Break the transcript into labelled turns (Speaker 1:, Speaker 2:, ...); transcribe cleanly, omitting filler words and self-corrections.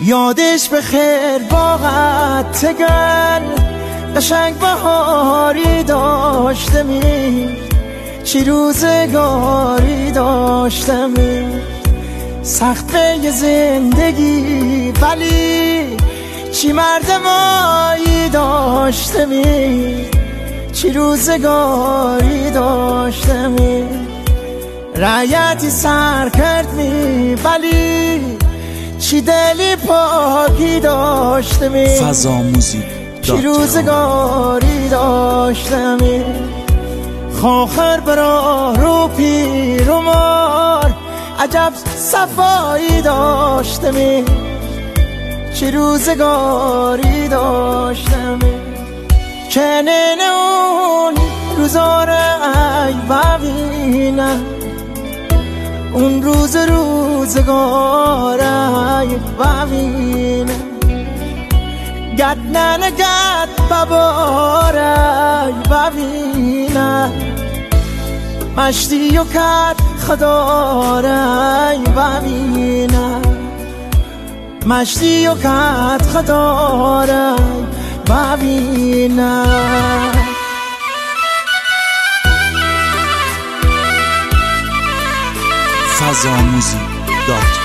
Speaker 1: یادش به خیر باغت تگل قشنگ بهاری داشته می چی روزگاری داشته می سخت به زندگی ولی چی مردمایی داشته می چی روزگاری داشته می رعیتی سر کرد می ولی چی دلی پاکی داشته می
Speaker 2: فضا موزیک
Speaker 1: چی روزگاری داشته می خاخر برا رو پیر و مار عجب صفایی داشته می چی روزگاری داشته می چنین اون روزاره ای ببینه اون روزگاره ای ببینه گد ننه گد بباره ببینه مشتی و کد خداره ببینه مشتی و کد خداره ببینه
Speaker 2: فضا موزیک